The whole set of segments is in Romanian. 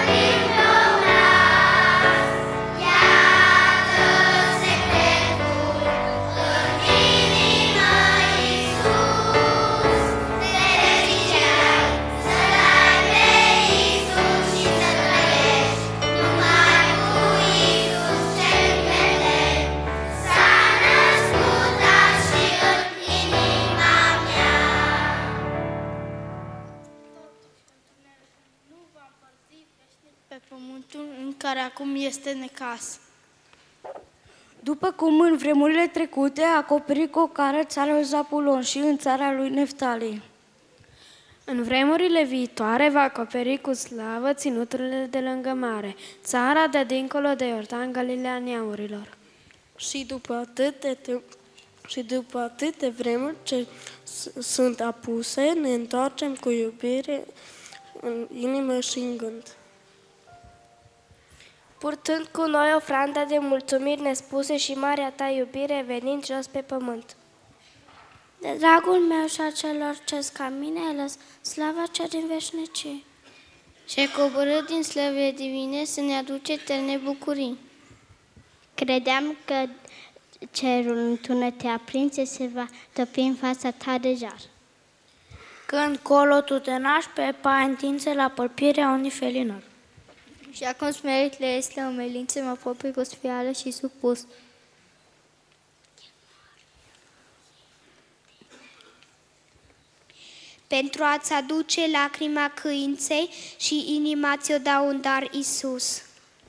care acum este necas. După cum în vremurile trecute a acoperit cu o cară țara lui Zapulon și în țara lui Neftali. În vremurile viitoare va acoperi cu slavă ținuturile de lângă mare, țara de dincolo de Iordan, Galileea neamurilor. Și după atât de vremuri ce sunt apuse, ne întoarcem cu iubire în inimă și în gând. Purtând cu noi ofranda de mulțumiri nespuse și marea ta iubire venind jos pe pământ. De dragul meu și a celor ce-s ca mine, ai lăsat slava cea din veșnicii. Și ai coborât din slăvile divine să ne aduce eterne bucurii. Credeam că cerul în tunete aprinse se va topi în fața ta de jar. Când colo tu te naști pe paie întinse la pălpirea unui felinor. Și acum smeritele este umilințe, mă apropii cu sfială și supus. Pentru a-ți aduce lacrima căinței și inima ți-o dau un dar, Iisus.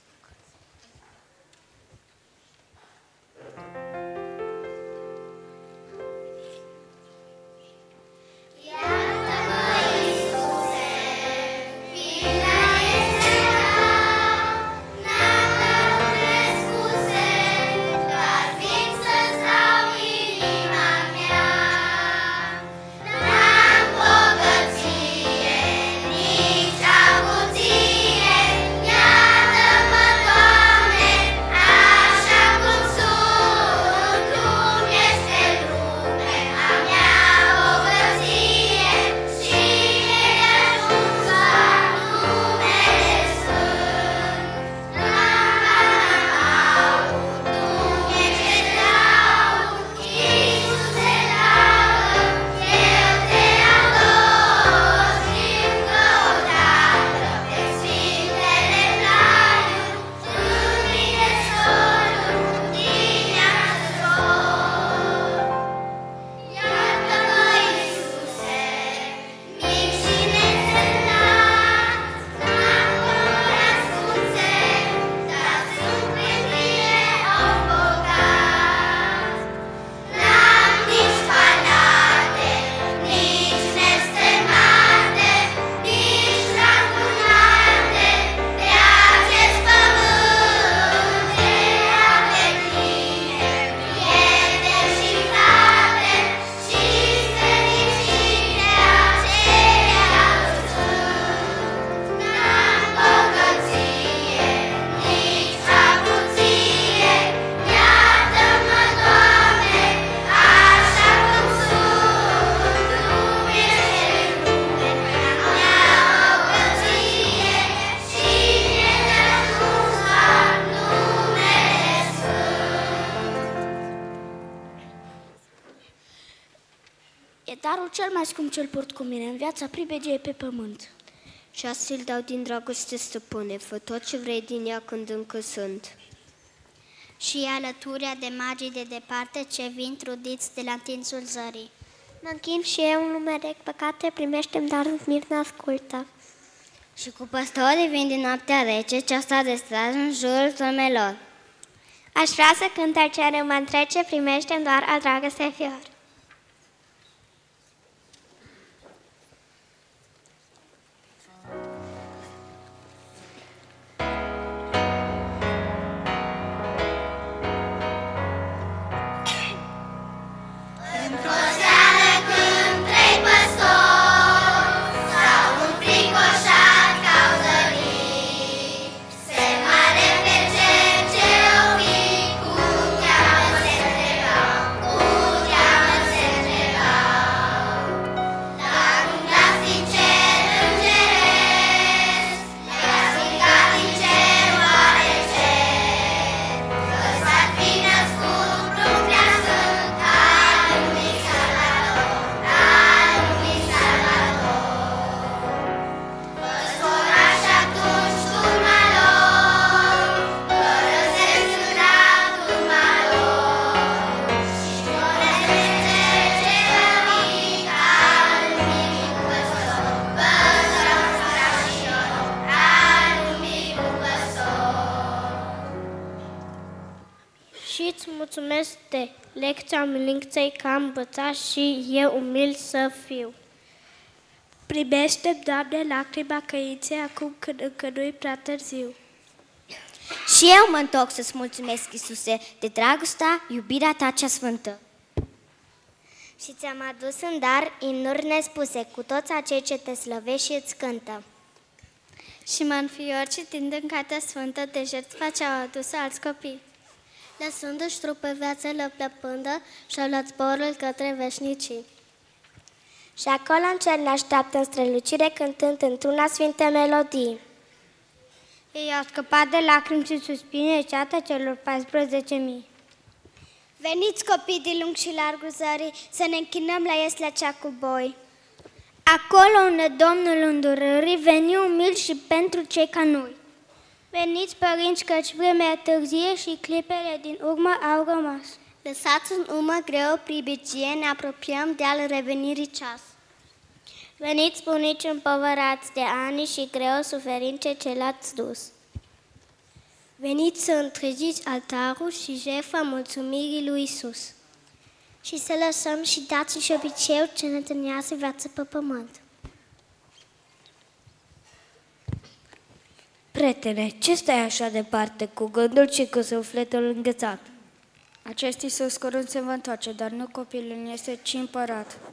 Darul cel mai scump ce-l port cu mine în viața pribegie pe pământ. Și astfel dau din dragoste, stăpâne, fă tot ce vrei din ea când încă sunt. Și alăturea de magii de departe ce vin trudiți de la întinsul zării. Mă închin și eu în lume de păcate, primește-mi darul smirna, ascultă. Și cu păstorii vin din noaptea rece, ce-asta de straj în jurul turmelor. Aș vrea să cânt al ce mă întrece, primește-mi doar al dragostei fior. Cu Și îți mulțumesc de lecția umilinței că am învățat și eu umil să fiu. Primește, Doamne, lacrima căinței acum când încă nu-i prea târziu. Și eu mă întorc să-ți mulțumesc, Iisuse, de dragostea, iubirea ta cea sfântă. Și ți-am adus în dar imnuri nespuse cu toți acei ce te slăvești și îți cântă. Și mă înfior citind în Cartea Sfântă de jertfa ce au adus alți copii. Lăsându-și trupul viață la plăpândă și-au luat zborul către veșnicii. Și acolo în cer ne așteaptă în strălucire cântând într-una sfinte melodii. Ei au scăpat de lacrimi și suspine ceata celor 14.000. Veniți, copii din lung și largul zării, să ne închinăm la ieslea cea cu boi. Acolo unde Domnul îndurării veni umil și pentru cei ca noi. Veniți, părinți, căci vremea târzie și clipele din urmă au rămas. Lăsați în urmă greu pribegie, ne apropiem de al revenirii ceas. Veniți, bunici împovărați de ani și greu suferințe ce l-ați dus. Veniți să întregiți altarul și jertfa mulțumirii lui Isus. Și să lăsăm și dați și obiceiul ce ne tânează viață pe pământ. Prietene, ce stai așa departe, cu gândul și cu sufletul înghețat? Acest Iisus curând se va întoarce, dar nu copilul este, ci împărat.